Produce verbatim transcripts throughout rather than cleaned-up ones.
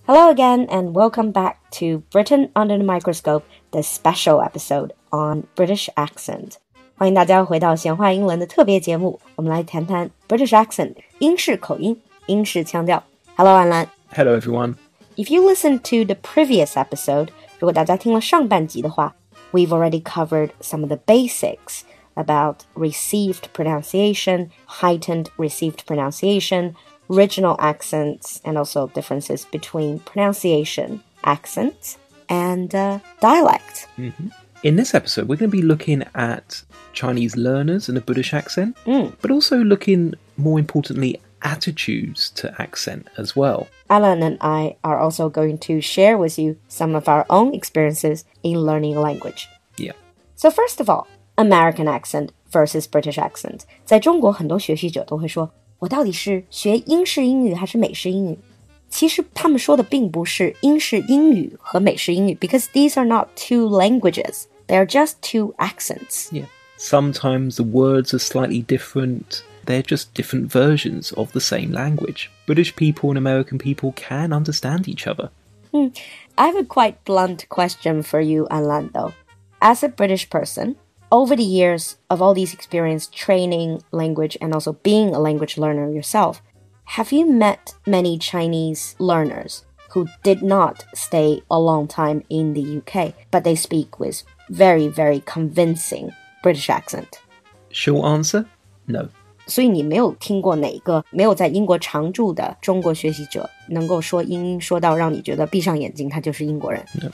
Hello again and welcome back to Britain Under the Microscope, the special episode on British accent. 欢迎大家回到闲话英文的特别节目，我们来谈谈 British accent, 英式口音，英式腔调。Hello, 安澜。 Hello, everyone. If you listened to the previous episode, 如果大家听了上半集的话， we've already covered some of the basics about received pronunciation, heightened received pronunciation, original accents, and also differences between pronunciation, accents, and uh, dialect. Mm-hmm. In this episode, we're going to be looking at Chinese learners and a British accent, mm. but also looking, more importantly, attitudes to accent as well. Alan and I are also going to share with you some of our own experiences in learning a language. Yeah. So first of all, American accent versus British accent. 在中国很多学习者都会说，我到底是学英式英语还是美式英语？其实他们说的并不是英式英语和美式英语 because these are not two languages. They are just two accents. Yeah. Sometimes the words are slightly different. They're just different versions of the same language. British people and American people can understand each other. Hmm. I have a quite blunt question for you, Anlan, though. As a British person, over the years of all these experience training language and also being a language learner yourself, have you met many Chinese learners who did not stay a long time in the U K, but they speak with very, very convincing British accent? Short answer, no. 所以你没有听过哪个没有在英国常住的中国学习者能够说英音说到让你觉得闭上眼睛他就是英国人？ No.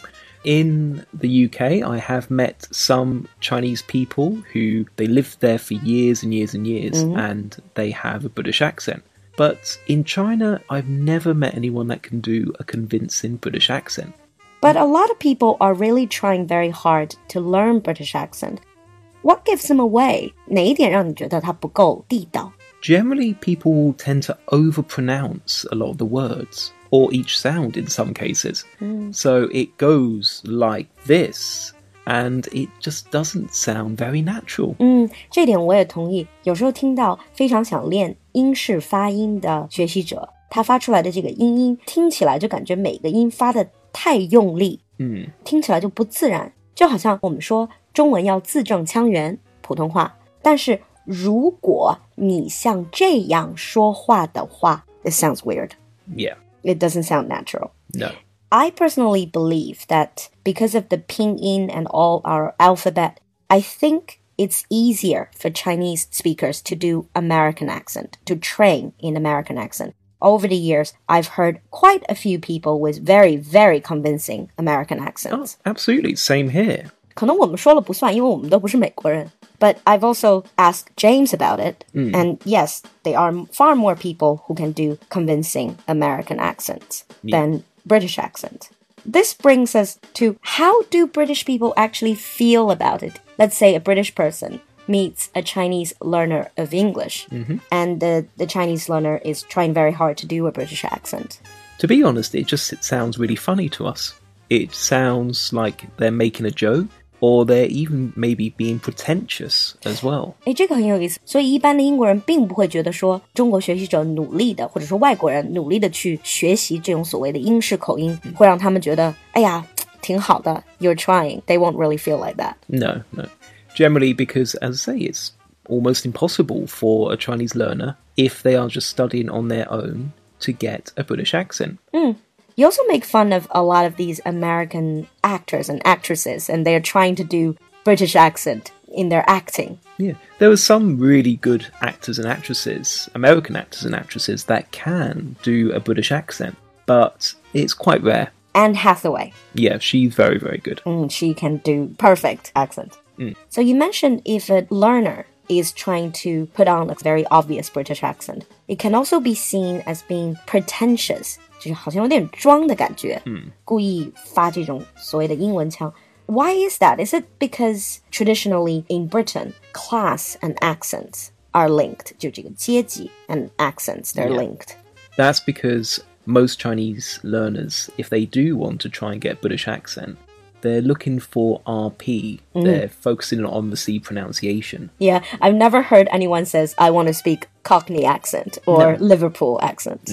In the U K, I have met some Chinese people who they lived there for years and years and years, mm-hmm. and they have a British accent. But in China, I've never met anyone that can do a convincing British accent. But a lot of people are really trying very hard to learn British accent. What gives them away? 哪一点让你觉得它不够地道？ Generally, people tend to overpronounce a lot of the words, or each sound in some cases. Mm. So it goes like this, and it just doesn't sound very natural. 嗯，这点我也同意。有时候听到非常想练英式发音的学习者，他发出来的这个音音听起来就感觉每个音发的太用力， 嗯， 听起来就不自然，就好像我们说中文要字正腔圆，普通话，但是如果你像这样说话的话 it sounds weird. Yeah. It doesn't sound natural. No. I personally believe that because of the pinyin and all our alphabet, I think it's easier for Chinese speakers to do American accent, to train in American accent. Over the years, I've heard quite a few people with very, very convincing American accents. Oh, absolutely. Same here. 可能我们说了不算，因为我们都不是美国人。But I've also asked James about it. Mm. And yes, there are far more people who can do convincing American accents yeah. than British accent. This brings us to how do British people actually feel about it? Let's say a British person meets a Chinese learner of English, mm-hmm. and the, the Chinese learner is trying very hard to do a British accent. To be honest, it just it sounds really funny to us. It sounds like they're making a joke, or they're even maybe being pretentious as well. 诶，这个很有意思。所以一般的英国人并不会觉得说中国学习者努力的，或者说外国人努力的去学习这种所谓的英式口音，会让他们觉得，哎呀，挺好的 ，you're trying. They won't really feel like that. No, no. Generally, because, as I say, it's almost impossible for a Chinese learner, if they are just studying on their own, to get a British accent. Mm. You also make fun of a lot of these American actors and actresses, and they're trying to do British accent in their acting. Yeah, there are some really good actors and actresses, American actors and actresses, that can do a British accent, but it's quite rare. Anne Hathaway. Yeah, she's very, very good. Mm, she can do perfect accent. Mm. So you mentioned if a learner is trying to put on a very obvious British accent, it can also be seen as being pretentious. 就是好像有点装的感觉， 嗯， 故意发这种所谓的英文腔。Why is that? Is it because traditionally in Britain, class and accents are linked? 就这个阶级 and accents, they're yeah. linked. That's because most Chinese learners, if they do want to try and get a British accent, they're looking for R P. Mm. They're focusing on the C pronunciation. Yeah, I've never heard anyone says, I want to speak Cockney accent or no. Liverpool accent. No.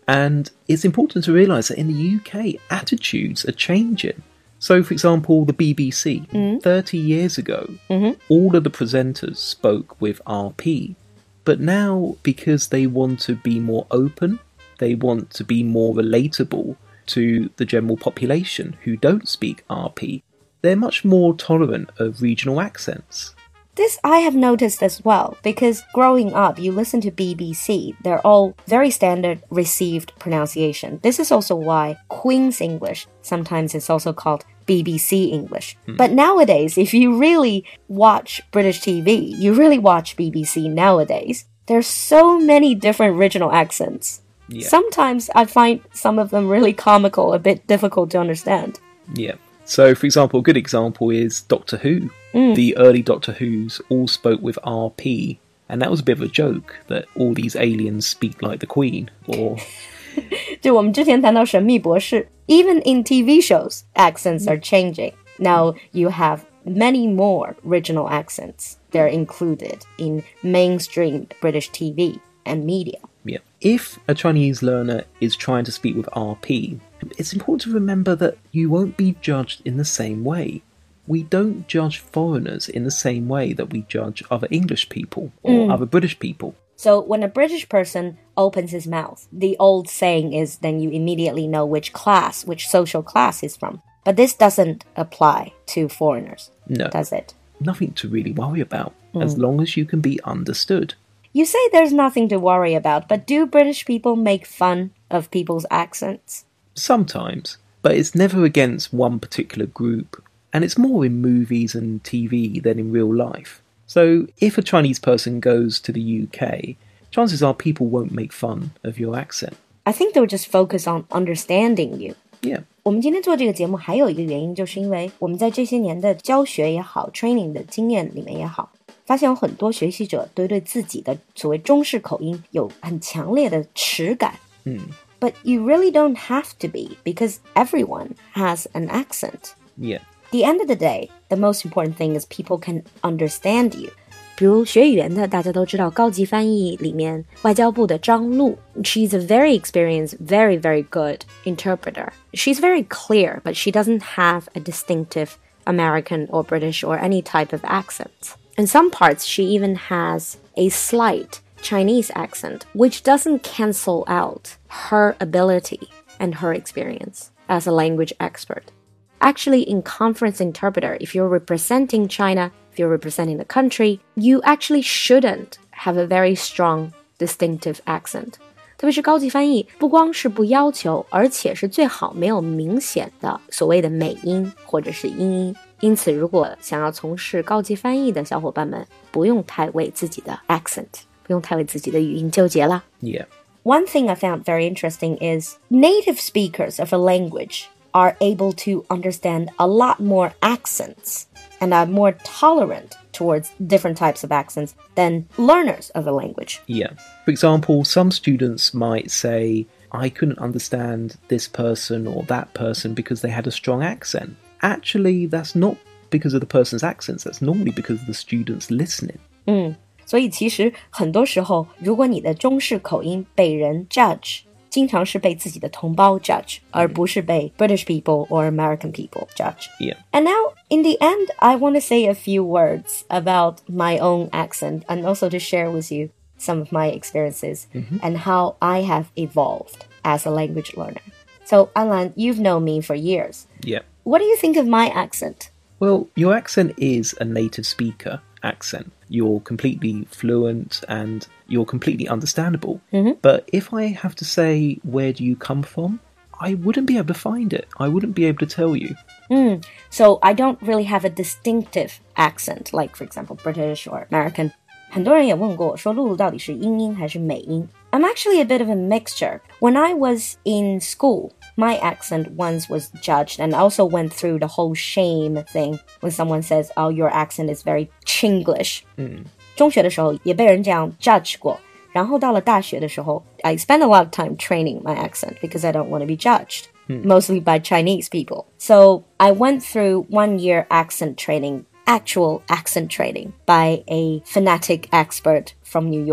And it's important to realise that in the U K, attitudes are changing. So, for example, the B B C, mm-hmm. thirty years ago, mm-hmm. all of the presenters spoke with R P. But now, because they want to be more open, they want to be more relatable to the general population who don't speak R P, they're much more tolerant of regional accents. This I have noticed as well, because growing up, you listen to B B C, they're all very standard received pronunciation. This is also why Queen's English sometimes is also called B B C English. Hmm. But nowadays, if you really watch British T V, you really watch B B C nowadays, there's so many different regional accents. Yeah. Sometimes I find some of them really comical, a bit difficult to understand. Yeah. So, for example, a good example is Doctor Who. Mm. The early Doctor Who's all spoke with R P, and that was a bit of a joke that all these aliens speak like the Queen, or... 就我们之前谈到神秘博士, even in T V shows, accents are changing. Now you have many more regional accents. They're included in mainstream British T V and media. Yeah. If a Chinese learner is trying to speak with R P, it's important to remember that you won't be judged in the same way. We don't judge foreigners in the same way that we judge other English people or mm. other British people. So when a British person opens his mouth, the old saying is then you immediately know which class, which social class he's from. But this doesn't apply to foreigners, no, does it? Nothing to really worry about, mm. as long as you can be understood. You say there's nothing to worry about, but do British people make fun of people's accents? Sometimes, but it's never against one particular group, and it's more in movies and T V than in real life. So if a Chinese person goes to the U K, chances are people won't make fun of your accent. I think they'll just focus on understanding you. Yeah. 我们今天做这个节目还有一个原因，就是因为我们在这些年的教学也好 training 的经验里面也好，发现有很多学习者都对自己的所谓中式口音有很强烈的耻感。 嗯。 But you really don't have to be, because everyone has an accent. Yeah. At the end of the day, the most important thing is people can understand you. 比如学语言的大家都知道高级翻译里面外交部的张璐 She's a very experienced, very, very good interpreter. She's very clear, but she doesn't have a distinctive American or British or any type of accent. In some parts, she even has a slight Chinese accent, which doesn't cancel out her ability and her experience as a language expert. Actually, in conference interpreter, if you're representing China, if you're representing the country, you actually shouldn't have a very strong, distinctive accent. 特别是高级翻译，不光是不要求，而且是最好没有明显的所谓的美音或者是音音。因此，如果想要从事高级翻译的小伙伴们，不用太为自己的 accent， 不用太为自己的语音纠结啦。 Yeah. One thing I found very interesting is native speakers of a language are able to understand a lot more accents and are more tolerant towards different types of accents than learners of a language. Yeah. For example, some students might say, I couldn't understand this person or that person because they had a strong accent. Actually, that's not because of the person's accents. That's normally because of the students listening. 嗯，所以其实很多时候，如果你的中式口音被人 judge，经常是被自己的同胞 judge， 而不是被 British people or American people judge. Yeah. And now, in the end, I want to say a few words about my own accent and also to share with you some of my experiences mm-hmm. and how I have evolved as a language learner. So, Anlan, you've known me for years. Yeah. What do you think of my accent? Well, your accent is a native speaker accent. You're completely fluent and you're completely understandable. Mm-hmm. But if I have to say, where do you come from? I wouldn't be able to find it. I wouldn't be able to tell you. Mm. So I don't really have a distinctive accent, like, for example, British or American. 很多人也问过我说，露露到底是英音还是美音？ I'm actually a bit of a mixture. When I was in school, my accent once was judged and also went through the whole shame thing when someone says, oh, your accent is very Chinglish. 嗯， 中学的时候也被人这样 judge 过。然后到了大学的时候 I spent a lot of time training my accent because I don't want to be judged, mm. mostly by Chinese people. So I went through one year accent training, actual accent training by a phonetic expert from New York.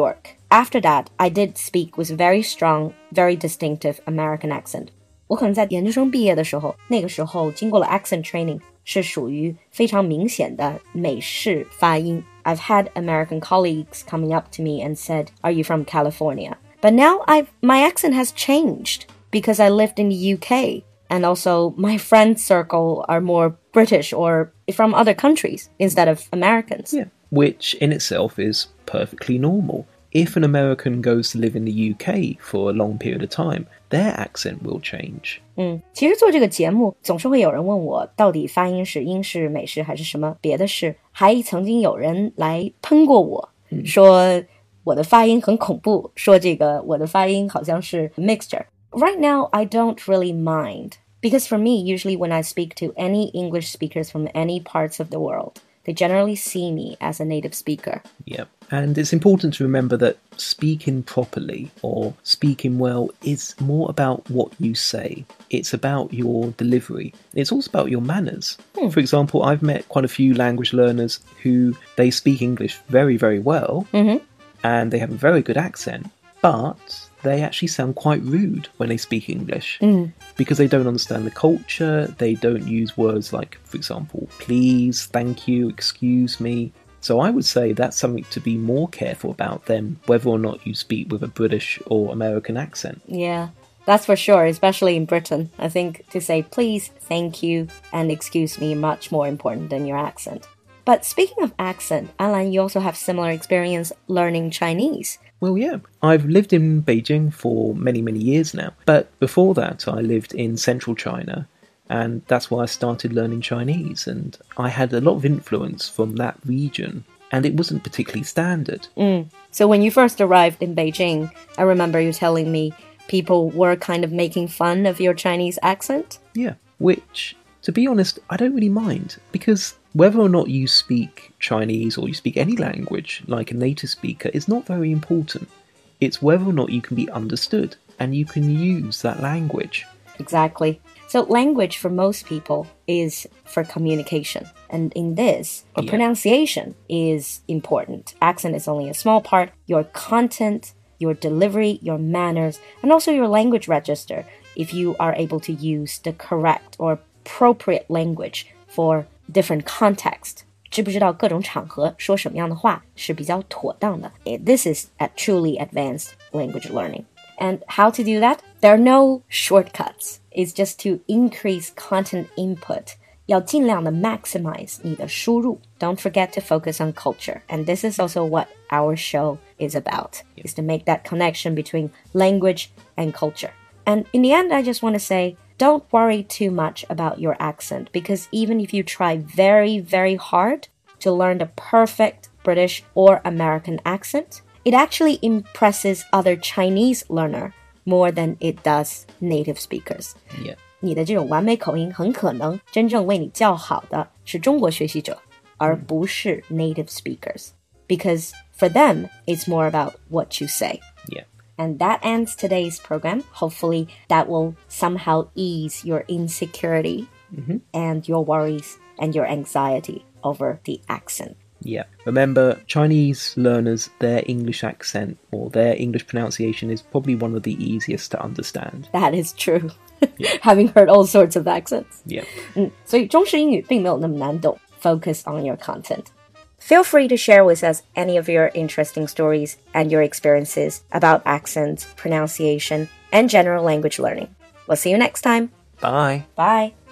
after that, I did speak with very strong, very distinctive American accent. 我可能在研究生毕业的时候，那个时候经过了 accent training， 是属于非常明显的美式发音。I've had American colleagues coming up to me and said, "Are you from California?" But now I've, my accent has changed because I lived in the U K. And also, my friend circle are more British or from other countries instead of Americans. Yeah, which in itself is perfectly normal. If an American goes to live in the U K for a long period of time, their accent will change. 嗯，其实做这个节目，总是会有人问我，到底发音是英式、美式还是什么别的式？还曾经有人来喷过我，嗯、说我的发音很恐怖，说这个我的发音好像是 mixture。Right now, I don't really mind. Because for me, usually when I speak to any English speakers from any parts of the world, they generally see me as a native speaker. Yep. And it's important to remember that speaking properly or speaking well is more about what you say. It's about your delivery. It's also about your manners. Hmm. For example, I've met quite a few language learners who they speak English very, very well, mm-hmm. and they have a very good accent, but they actually sound quite rude when they speak English mm. because they don't understand the culture. They don't use words like, for example, please, thank you, excuse me. So I would say that's something to be more careful about than whether or not you speak with a British or American accent. Yeah, that's for sure, especially in Britain. I think to say please, thank you, and excuse me much more important than your accent. But speaking of accent, Alan, you also have similar experience learning Chinese. Well, yeah. I've lived in Beijing for many, many years now. But before that, I lived in central China, and that's why I started learning Chinese. And I had a lot of influence from that region, and it wasn't particularly standard. Mm. So when you first arrived in Beijing, I remember you telling me people were kind of making fun of your Chinese accent? Yeah, which, to be honest, I don't really mind, because whether or not you speak Chinese or you speak any language like a native speaker is not very important. It's whether or not you can be understood and you can use that language. Exactly. So language for most people is for communication. And in this, or yeah. pronunciation is important. Accent is only a small part. Your content, your delivery, your manners, and also your language register, if you are able to use the correct or appropriate language for different context. 知不知道各种场合说什么样的话是比较妥当的? This is a truly advanced language learning. And how to do that? There are no shortcuts. It's just to increase content input. 要尽量的 maximize 你的输入. Don't forget to focus on culture. And this is also what our show is about, is to make that connection between language and culture. And in the end, I just want to say, don't worry too much about your accent, because even if you try very, very hard to learn the perfect British or American accent, it actually impresses other Chinese learners more than it does native speakers. Yeah. 你的这种完美口音很可能真正为你叫好的是中国学习者，而不是 native speakers. Because for them, it's more about what you say. Yeah. And that ends today's program. Hopefully that will somehow ease your insecurity mm-hmm. and your worries and your anxiety over the accent. Yeah. Remember, Chinese learners, their English accent or their English pronunciation is probably one of the easiest to understand. That is true. Yeah. Having heard all sorts of accents. Yeah. 嗯，所以中式英语并没有那么难懂. Focus on your content. Feel free to share with us any of your interesting stories and your experiences about accents, pronunciation, and general language learning. We'll see you next time. Bye. Bye.